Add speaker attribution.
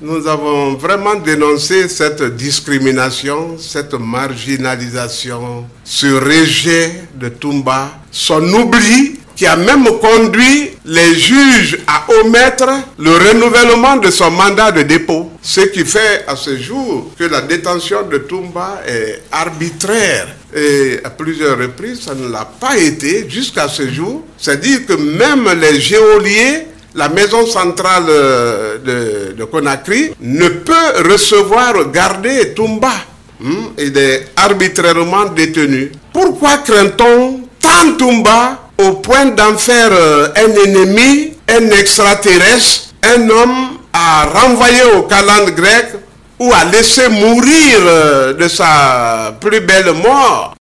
Speaker 1: Nous avons vraiment dénoncé cette discrimination, cette marginalisation, ce rejet de Toumba, son oubli qui a même conduit les juges à omettre le renouvellement de son mandat de dépôt. Ce qui fait à ce jour que la détention de Toumba est arbitraire. Et à plusieurs reprises, ça ne l'a pas été jusqu'à ce jour. C'est-à-dire que même les geôliers, la maison centrale de Conakry, ne peut recevoir, garder Toumba. Il est arbitrairement détenu. Pourquoi craint-on tant Toumba au point d'en faire un ennemi, un extraterrestre, un homme à renvoyer aux calendes grecques ou à laisser mourir de sa plus belle mort?